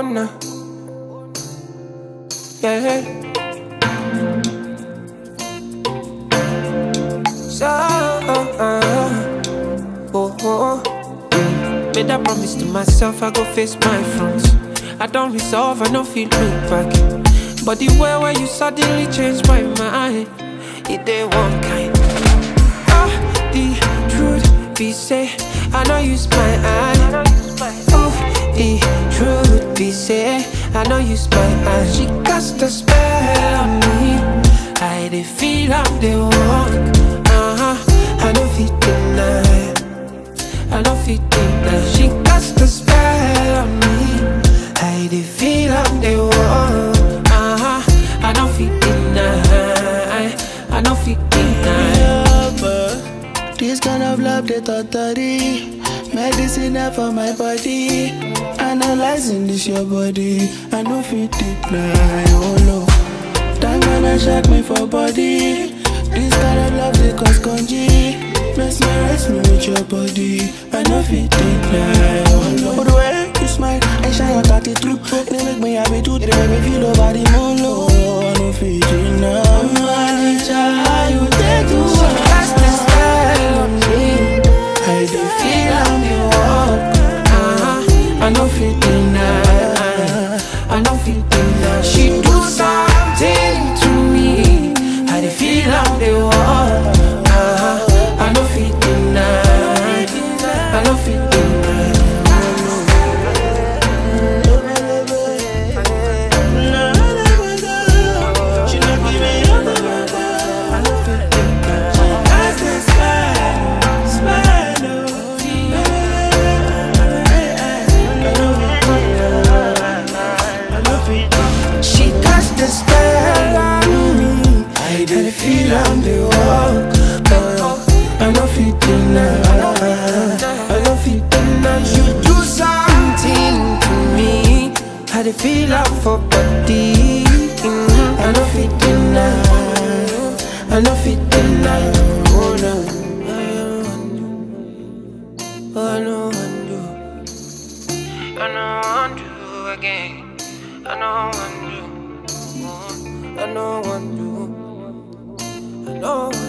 Oh no, yeah. So, made a promise to myself, I go face my fronts. I don't resolve, I don't feel look back. But the way where you suddenly changed my mind, it ain't one kind. The truth be say, I know use my eye. Oh, the truth be say, I know use my eye. She cast a spell on me. I dey feel I'm the one. I don't fit deny. I don't fit deny. She cast a spell on me. I dey feel I'm the one. I don't fit deny. I don't fit deny. This kind of love, they totally medicine for my body. Analyzing this your body, I know fit deny. Oh no, time when I shake me for body. This kind of love, they cause congee. Mesmerize me with your body, I know fit deny. Oh no, the way you smile and shine your cocky through, they make me happy too. They make me feel over the moon low. I know fit deny. How you take to I do feel I'm the one. I know fit deny. I know fit deny. She do something to me. I do feel I'm the one. I know fit deny. I know fit deny. She not give me up. I know fit deny. I just smile. She cast the spell on me. I didn't feel I'm the one. I know fit deny. I know fit deny. You do something to me. I didn't feel I'm for body. I know fit deny. I know fit deny. Oh no. I know undo. I know undo again. I know undo. I know undo. I know.